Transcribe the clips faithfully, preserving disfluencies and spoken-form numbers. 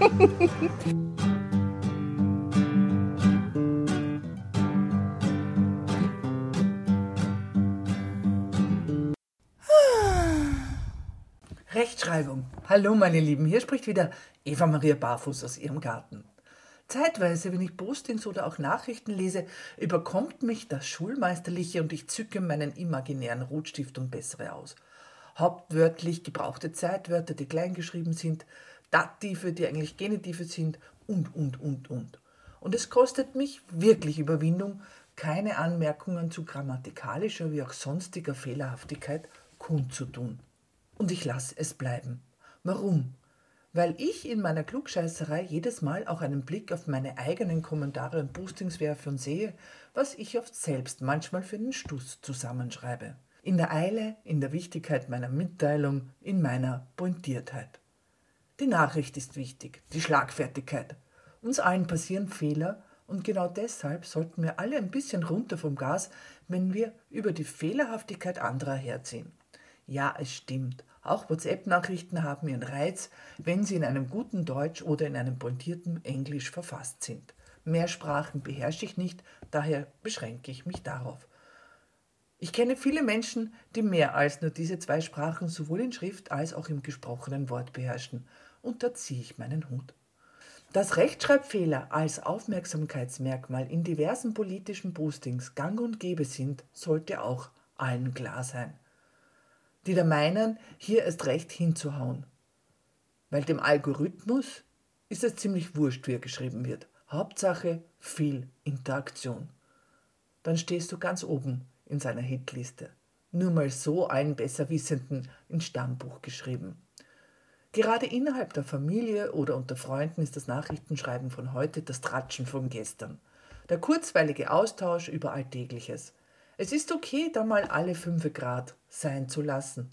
Rechtschreibung. Hallo meine Lieben, hier spricht wieder Eva Maria Barfuß aus ihrem Garten. Zeitweise, wenn ich Postings oder auch Nachrichten lese, überkommt mich das Schulmeisterliche und ich zücke meinen imaginären Rotstift und bessere aus. Hauptwörtlich gebrauchte Zeitwörter, die kleingeschrieben sind, Dative, die eigentlich Genitive sind und, und, und, und. Und es kostet mich wirklich Überwindung, keine Anmerkungen zu grammatikalischer wie auch sonstiger Fehlerhaftigkeit kundzutun. Und ich lasse es bleiben. Warum? Weil ich in meiner Klugscheißerei jedes Mal auch einen Blick auf meine eigenen Kommentare und Postings werfe und sehe, was ich oft selbst manchmal für den Stuss zusammenschreibe. In der Eile, in der Wichtigkeit meiner Mitteilung, in meiner Pointiertheit. Die Nachricht ist wichtig, die Schlagfertigkeit. Uns allen passieren Fehler und genau deshalb sollten wir alle ein bisschen runter vom Gas, wenn wir über die Fehlerhaftigkeit anderer herziehen. Ja, es stimmt. Auch WhatsApp-Nachrichten haben ihren Reiz, wenn sie in einem guten Deutsch oder in einem pointierten Englisch verfasst sind. Mehr Sprachen beherrsche ich nicht, daher beschränke ich mich darauf. Ich kenne viele Menschen, die mehr als nur diese zwei Sprachen sowohl in Schrift als auch im gesprochenen Wort beherrschen. Und da ziehe ich meinen Hut. Dass Rechtschreibfehler als Aufmerksamkeitsmerkmal in diversen politischen Postings gang und gäbe sind, sollte auch allen klar sein. Die da meinen, hier erst recht hinzuhauen. Weil dem Algorithmus ist es ziemlich wurscht, wie er geschrieben wird. Hauptsache viel Interaktion. Dann stehst du ganz oben in seiner Hitliste. Nur mal so allen Besserwissenden ins Stammbuch geschrieben. Gerade innerhalb der Familie oder unter Freunden ist das Nachrichtenschreiben von heute das Tratschen von gestern. Der kurzweilige Austausch über Alltägliches. Es ist okay, da mal alle fünf Grad sein zu lassen.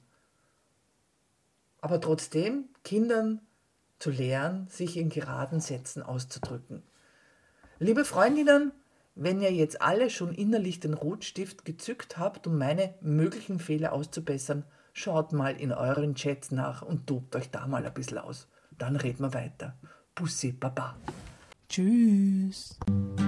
Aber trotzdem Kindern zu lehren, sich in geraden Sätzen auszudrücken. Liebe Freundinnen, wenn ihr jetzt alle schon innerlich den Rotstift gezückt habt, um meine möglichen Fehler auszubessern, schaut mal in euren Chats nach und tobt euch da mal ein bisschen aus. Dann reden wir weiter. Bussi, Baba. Tschüss.